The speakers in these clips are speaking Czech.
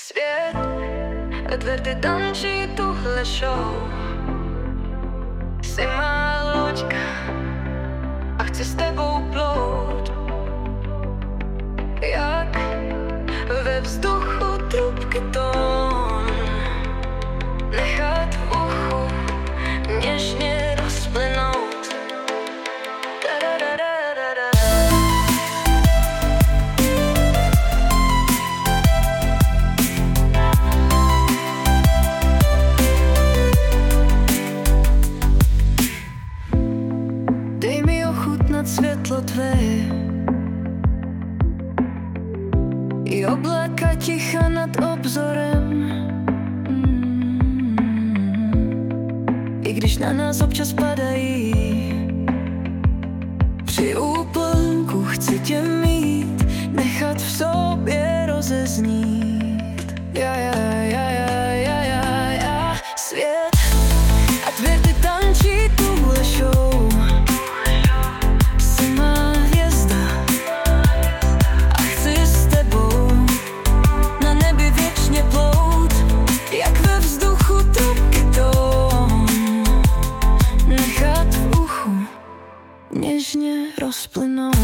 Svět a tvrdy tančí tuhle show. Jsi má loďka a chci s tebou plout. Jak ve vzduchu trubky tón, nechat v uchu něžně rozplynout. Dej mi ochutnat světlo tvé i oblaka ticha nad obzorem. I když na nás občas padají, při úplnku chci tě mít, nechat v sobě rozeznít. Svět a tvrdy tančí tuhle show. Jsi má hvězda a chci s tebou na nebi věčně plout. Jak ve vzduchu trubky tón, nechat v uchu něžně rozplynout.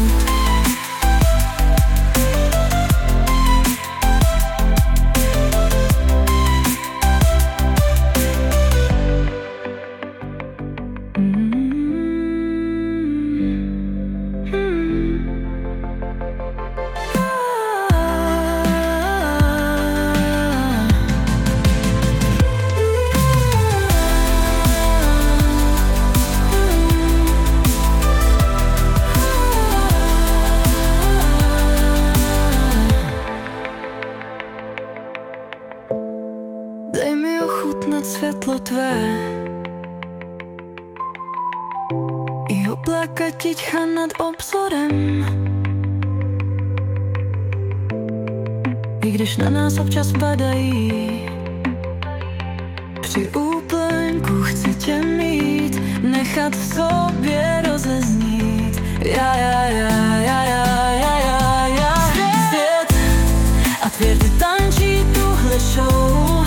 Dej mi ochutnat světlo tvé i oblaka ticha nad obzorem. I když na nás občas padají, při úplnku chci tě mít, nechat v sobě rozeznít. Svět a tvrdy tančí tuhle show.